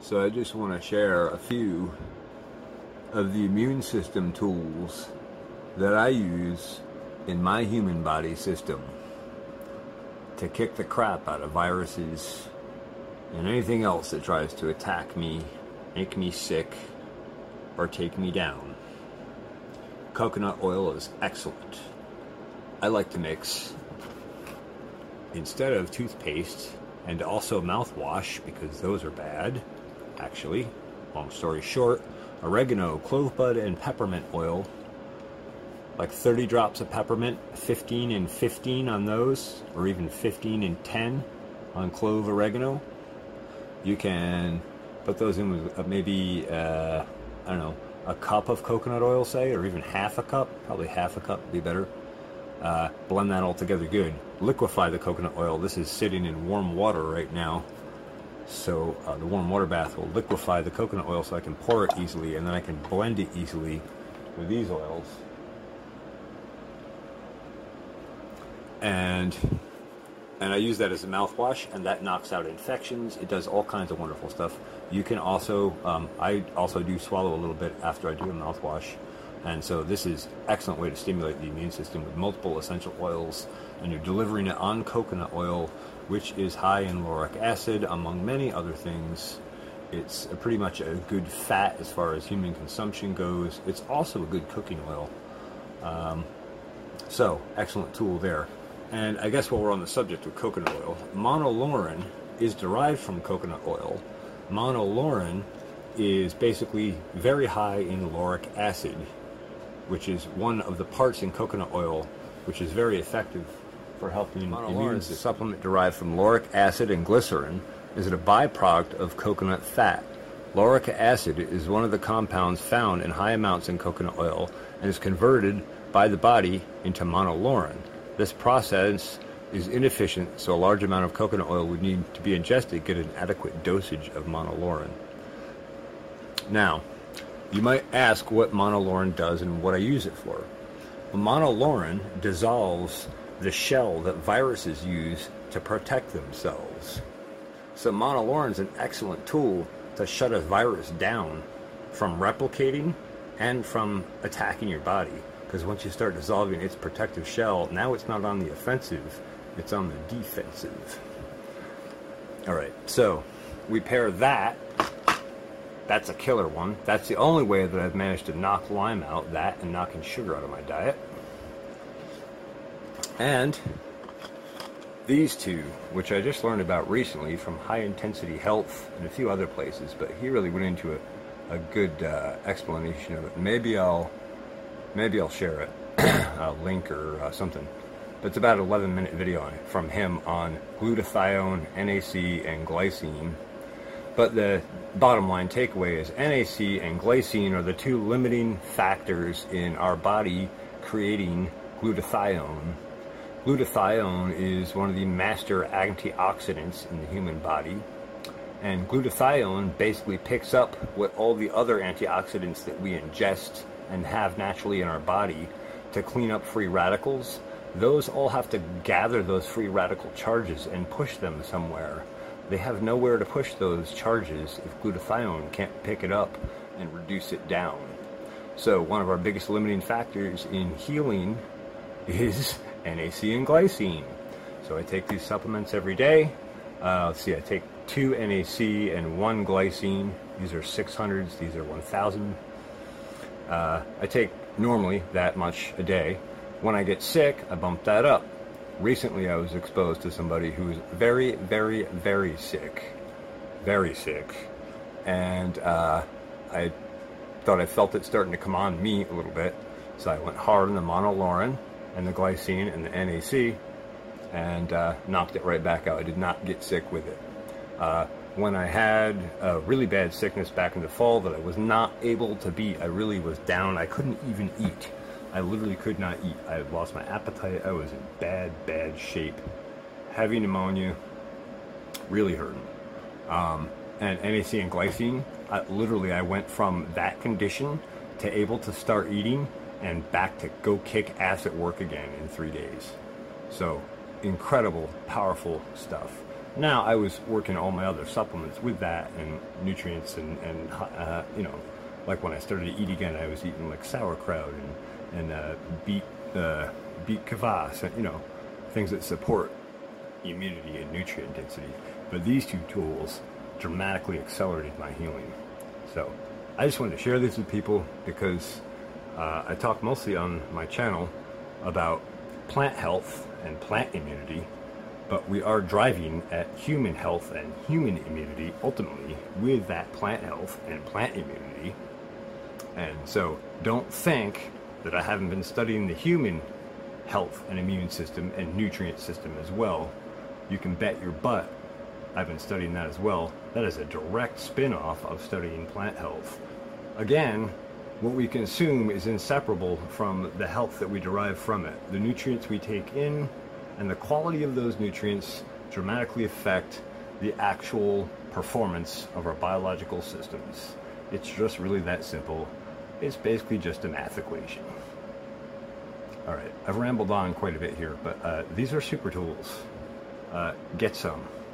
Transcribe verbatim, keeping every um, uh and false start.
So I just want to share a few of the immune system tools that I use in my human body system to kick the crap out of viruses and anything else that tries to attack me, make me sick, or take me down. Coconut oil is excellent. I like to mix, instead of toothpaste, and also mouthwash, because those are bad, actually, long story short, oregano, clove bud, and peppermint oil. Like thirty drops of peppermint, fifteen and fifteen on those, or even fifteen and ten on clove oregano. You can put those in with maybe, uh, I don't know, a cup of coconut oil, say, or even half a cup. Probably half a cup would be better. Uh, blend that all together good. Liquefy the coconut oil. This is sitting in warm water right now. So uh, the warm water bath will liquefy the coconut oil so I can pour it easily, and then I can blend it easily with these oils. And and I use that as a mouthwash, and that knocks out infections. It does all kinds of wonderful stuff. You can also, um, I also do swallow a little bit after I do a mouthwash. And so this is an excellent way to stimulate the immune system with multiple essential oils. And you're delivering it on coconut oil, which is high in lauric acid, among many other things. It's a pretty much a good fat as far as human consumption goes. It's also a good cooking oil. Um, so, excellent tool there. And I guess while we're on the subject of coconut oil, monolaurin is derived from coconut oil. Monolaurin is basically very high in lauric acid, which is one of the parts in coconut oil which is very effective for helping immune system. Supplement derived from lauric acid and glycerin is a byproduct of coconut fat. Lauric acid is one of the compounds found in high amounts in coconut oil and is converted by the body into monolaurin. This process is inefficient, so a large amount of coconut oil would need to be ingested to get an adequate dosage of monolaurin. Now, you might ask what monolaurin does and what I use it for. Well, monolaurin dissolves the shell that viruses use to protect themselves. So monolaurin is an excellent tool to shut a virus down from replicating and from attacking your body. Because once you start dissolving its protective shell, now it's not on the offensive, it's on the defensive. Alright, so we pair that. That's a killer one. That's the only way that I've managed to knock lime out, that and knocking sugar out of my diet. And these two, which I just learned about recently from High Intensity Health and a few other places, but he really went into a, a good uh, explanation of it. Maybe I'll maybe I'll share it, a link or uh, something. But it's about an eleven minute video on it, from him on glutathione, N A C, and glycine. But the bottom line takeaway is N A C and glycine are the two limiting factors in our body creating glutathione. Glutathione is one of the master antioxidants in the human body. And glutathione basically picks up what all the other antioxidants that we ingest and have naturally in our body to clean up free radicals. Those all have to gather those free radical charges and push them somewhere. They have nowhere to push those charges if glutathione can't pick it up and reduce it down. So one of our biggest limiting factors in healing is N A C and glycine. So I take these supplements every day. Uh, let's see, I take two N A C and one glycine. These are six hundreds, these are one thousand. Uh, I take normally that much a day. When I get sick, I bump that up. Recently I was exposed to somebody who was very, very, very sick. Very sick. And uh, I thought I felt it starting to come on me a little bit. So I went hard on the monolaurin and the glycine and the N A C and uh, knocked it right back out. I did not get sick with it. Uh, when I had a really bad sickness back in the fall that I was not able to beat, I really was down. I couldn't even eat. I literally could not eat. I had lost my appetite. I was in bad, bad shape. Heavy pneumonia. Really hurting. Um, and N A C and glycine, I, literally I went from that condition to able to start eating and back to go kick ass at work again in three days. So, incredible, powerful stuff. Now, I was working all my other supplements with that and nutrients and, and uh, you know, like when I started to eat again, I was eating like sauerkraut and, and uh, beet, uh, beet kvass, and, you know, things that support immunity and nutrient density. But these two tools dramatically accelerated my healing. So I just wanted to share this with people because uh, I talk mostly on my channel about plant health and plant immunity, but we are driving at human health and human immunity ultimately with that plant health and plant immunity. And so don't think that I haven't been studying the human health and immune system and nutrient system as well. You can bet your butt I've been studying that as well. That is a direct spin-off of studying plant health. Again, what we consume is inseparable from the health that we derive from it. The nutrients we take in and the quality of those nutrients dramatically affect the actual performance of our biological systems. It's just really that simple. It's basically just a math equation. All right, I've rambled on quite a bit here, but uh, these are super tools. Uh, get some.